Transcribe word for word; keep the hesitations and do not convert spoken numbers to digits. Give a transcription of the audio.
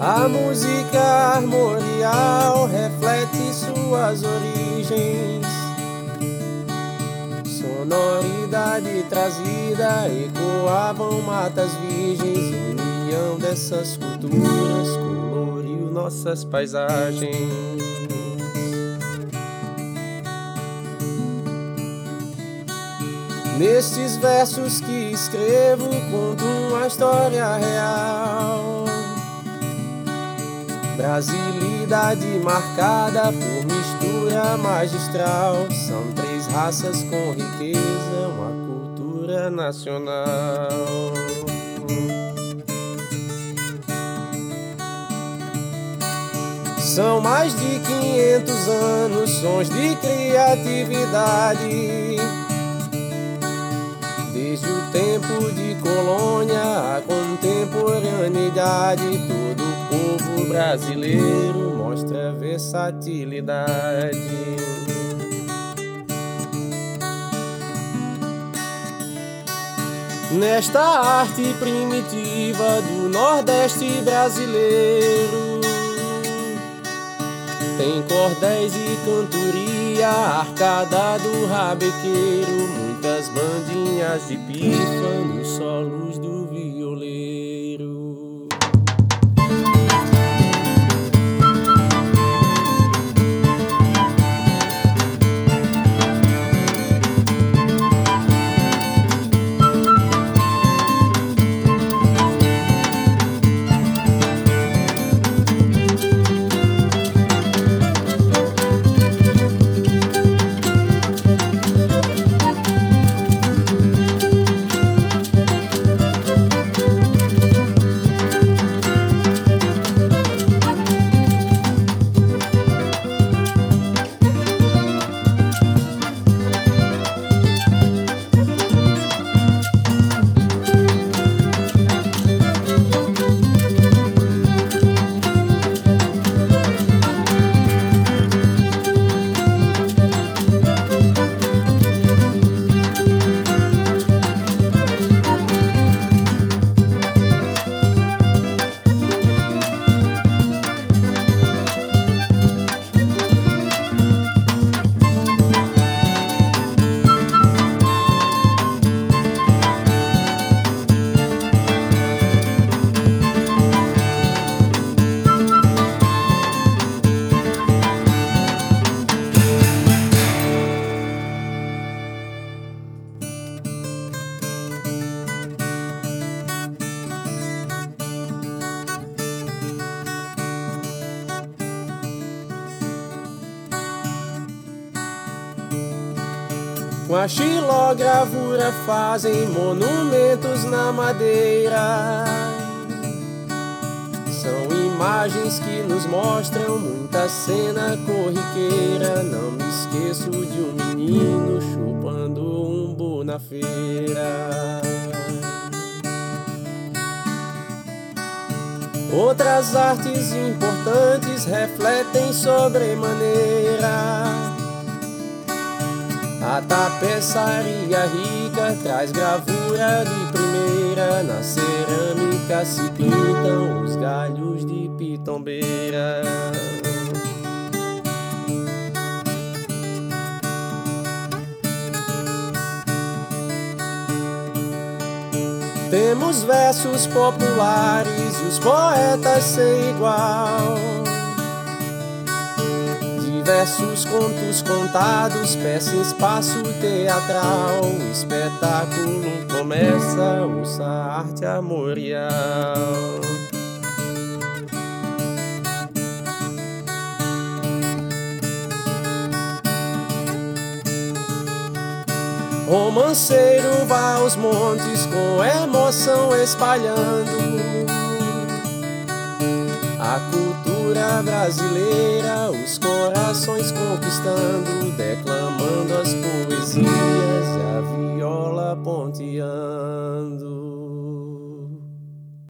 A música armorial reflete suas origens, sonoridade trazida ecoavam matas virgens. União dessas culturas coloriu nossas paisagens. Nestes versos que escrevo conto uma história real, brasilidade marcada por mistura magistral. São três raças com riqueza, uma cultura nacional. São mais de quinhentos anos, sons de criatividade, desde o tempo de colônia à contemporaneidade. Todo o povo brasileiro mostra versatilidade. Nesta arte primitiva do Nordeste brasileiro, tem cordéis e cantoria, arcada do rabequeiro, muitas bandinhas de pifa nos solos do violeiro. Com a xilogravura fazem monumentos na madeira. São imagens que nos mostram muita cena corriqueira. Não me esqueço de um menino chupando umbu na feira. Outras artes importantes refletem sobremaneira. A tapeçaria rica traz gravura de primeira. Na cerâmica se pintam os galhos de pitombeira. Temos versos populares e os poetas sem igual. Diversos contos contados, peça em espaço teatral. O espetáculo começa, ouça a arte armorial. Romanceiro vá aos montes com emoção espalhando a cultura brasileira, os corações conquistando, declamando